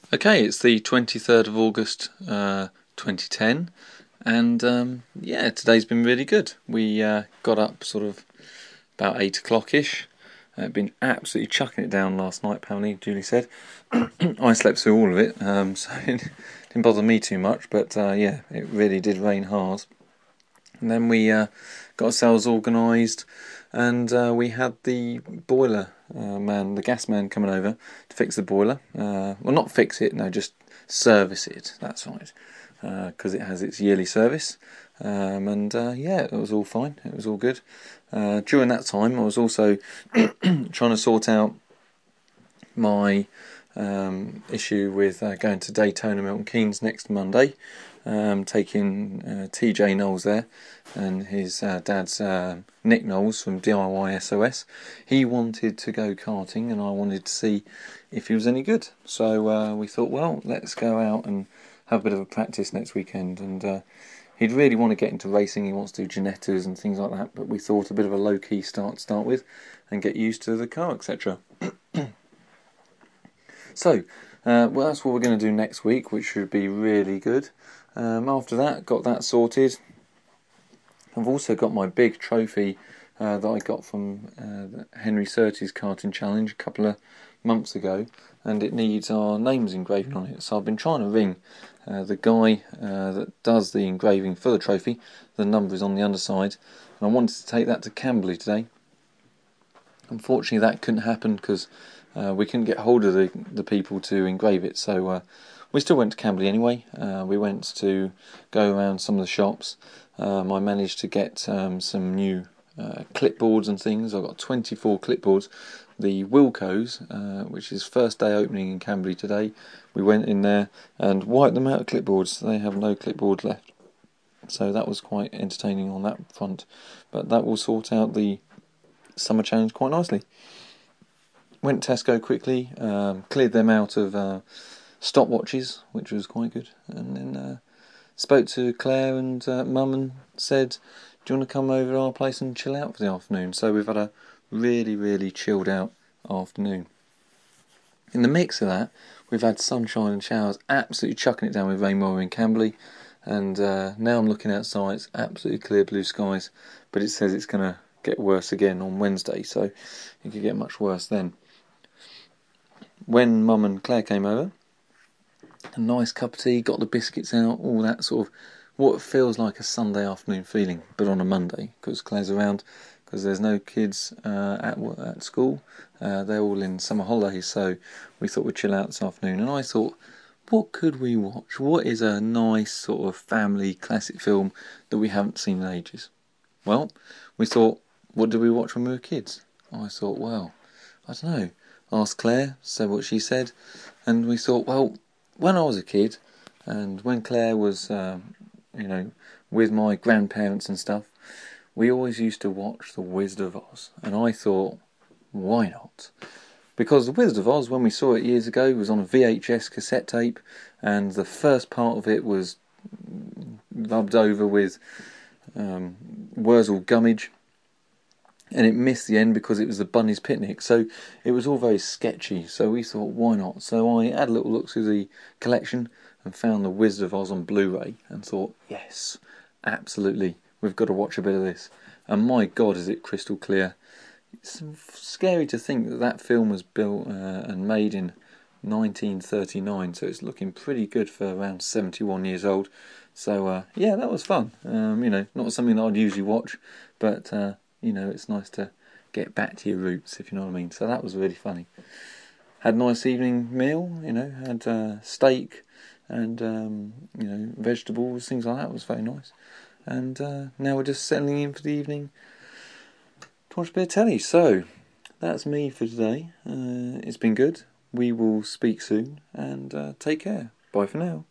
Okay, it's the 23rd of August 2010, and yeah, today's been really good. We got up sort of about 8 o'clock-ish. Been absolutely chucking it down last night, apparently, Julie said. I slept through all of it, so it didn't bother me too much, but yeah, it really did rain hard. And then we got ourselves organised, and we had the boiler the gas man coming over to fix the boiler. Well, not fix it, no, just service it, that's right, because it has its yearly service. And yeah, it was all fine, it was all good. During that time, I was also trying to sort out my issue with going to Daytona Milton Keynes next Monday. Taking TJ Knowles there and his dad's Nick Knowles from DIY SOS. He wanted to go karting and I wanted to see if he was any good. So we thought, well, let's go out and have a bit of a practice next weekend. And he'd really want to get into racing. He wants to do Ginettas and things like that, but we thought a bit of a low-key start to start with and get used to the car, etc. So, well, that's what we're going to do next week, which should be really good. After that, got that sorted. I've also got my big trophy that I got from the Henry Surtees Karting Challenge a couple of months ago, and it needs our names engraved on it. So I've been trying to ring the guy that does the engraving for the trophy. The number is on the underside, and I wanted to take that to Camberley today. Unfortunately, that couldn't happen because we couldn't get hold of the people to engrave it, so we still went to Camberley anyway. We went to go around some of the shops. I managed to get some new clipboards and things. I got 24 clipboards. The Wilco's, which is first day opening in Camberley today, we went in there and wiped them out of clipboards. They have no clipboard left. So that was quite entertaining on that front. But that will sort out the summer challenge quite nicely. Went to Tesco quickly, cleared them out of stopwatches, which was quite good, and then spoke to Claire and Mum and said, do you want to come over to our place and chill out for the afternoon? So we've had a really, really chilled out afternoon. In the mix of that, we've had sunshine and showers, absolutely chucking it down with rain while we're in Camberley, and now I'm looking outside, it's absolutely clear blue skies, but it says it's going to get worse again on Wednesday, so it could get much worse then. When Mum and Claire came over, a nice cup of tea, got the biscuits out, all that sort of what feels like a Sunday afternoon feeling, but on a Monday, because Claire's around, because there's no kids at school, they're all in summer holidays, so we thought we'd chill out this afternoon, and I thought, what could we watch? What is a nice sort of family classic film that we haven't seen in ages? Well, we thought, what did we watch when we were kids? I thought, well, I don't know. Asked Claire, said what she said, and we thought, well, when I was a kid, and when Claire was, with my grandparents and stuff, we always used to watch The Wizard of Oz, and I thought, why not? Because The Wizard of Oz, when we saw it years ago, was on a VHS cassette tape, and the first part of it was rubbed over with Wurzel Gummidge, and it missed the end because it was the Bunny's Picnic, so it was all very sketchy, so we thought, why not? So I had a little look through the collection and found The Wizard of Oz on Blu-ray and thought, yes, absolutely, we've got to watch a bit of this. And my God, is it crystal clear. It's scary to think that that film was built and made in 1939, so it's looking pretty good for around 71 years old. So yeah, that was fun. Not something that I'd usually watch, but it's nice to get back to your roots, if you know what I mean. So that was really funny. Had a nice evening meal, had steak and vegetables, things like that. It was very nice. And now we're just settling in for the evening to watch a bit of telly. So that's me for today. It's been good. We will speak soon, and take care. Bye for now.